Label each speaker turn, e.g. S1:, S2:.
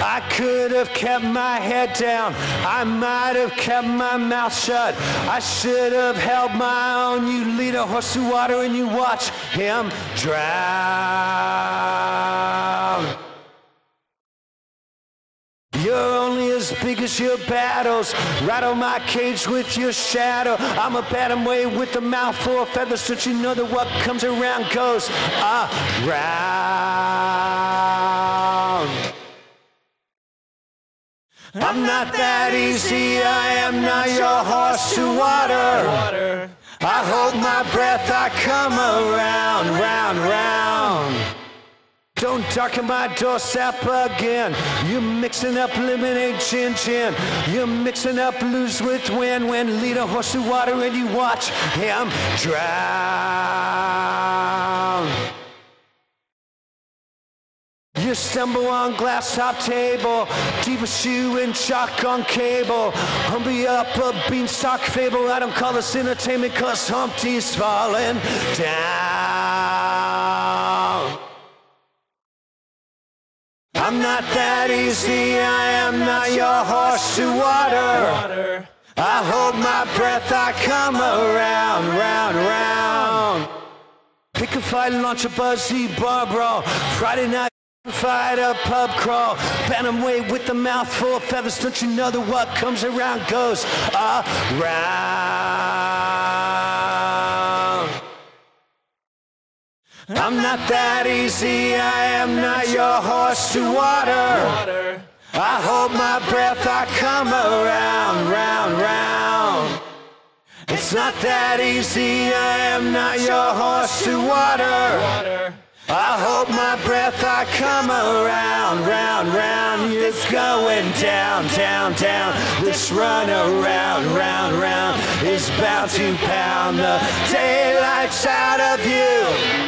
S1: I could have kept my head down. I might have kept my mouth shut. I should have held my own. You lead a horse to water and you watch him drown. You're only as big as your battles. Rattle my cage with your shadow. I'm a Bantam Weight with a mouthful of feathers. Don't you know that what comes around goes around? I'm not that easy, I am not your horse to water. I hold my breath, I come around, round, round. Don't darken my doorstep again. You're mixing up lemonade, gin, gin. You're mixing up lose with win. Lead a horse to water and you watch him drown. You stumble on glass top table, deep as shoe and chalk on cable. Humpy up a beanstalk fable. I don't call this entertainment cause Humpty's falling down. I'm not that easy, I am not your horse to water. I hold my breath, I come around, round, round. Pick a fight, launch a buzzy bar brawl. Friday night fight, a pub crawl. Bantam Weight with a mouthful of feathers. Don't you know that what comes around goes around? I'm not that easy, I am not your horse to water. I hold my breath, I come around, round, round. It's not that easy, I am not your horse to water. I hold my breath, I come around, round, round. It's going down, down, down. This run around, round, round is bound to pound the daylights out of you.